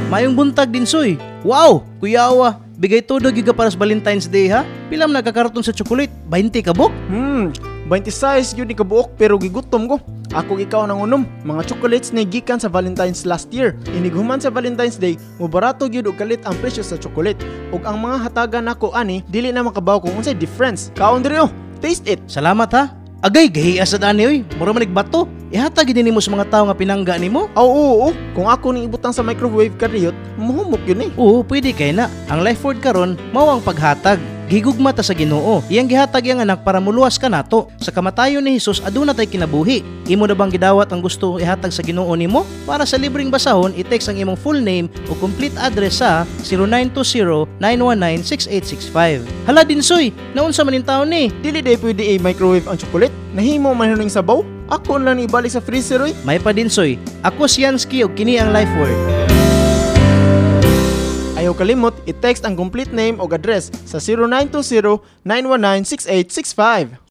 Mayong buntag din soy. Wow, kuyawa. Bigay todo giga para sa Valentine's Day ha. Pila man nagkakarton sa chocolate? 20 ka bok? 26 yun ni kabuok pero gigutom ko. Ako ikaw nang unom. Mga chocolates na gikan sa Valentine's last year. Inighuman sa Valentine's Day, mubarato gyud og kalit ang presyo sa chocolate. Ug ang mga hatagan nako ani dili na makabaw kung unsay difference. Kaon diri oh. Taste it. Salamat ha. Agay, gahiya sa dani oy. Mura man bato. Ihatag din nimo sa mga tao nga pinangga nimo. Oo. Kung ako ning ibutang sa microwave kariyot, muhumok yun eh. Oo, pwede kay na. Ang life word karon mao ang paghatag. Gigugma ta sa Ginoo. Iyang gihatag yang anak para muluwas ka nato. Sa kamatayon ni Hesus aduna tay kinabuhi. Imo na bang gidawat ang gusto ihatag sa Ginoo nimo? Para sa libreng basahon, i-text ang imong full name o complete address sa 0920-919-6865. Hala Dinsoy, naunsa man in taon ni? Dili day pwede i-microwave ang chocolate. Nahimo man huning sabaw. Ako lang ibalik sa freezer oy. May pa Dinsoy. Ako si Yansky ug kini ang life word. Ayaw kalimot, i-text ang complete name o address sa 0920-919-6865.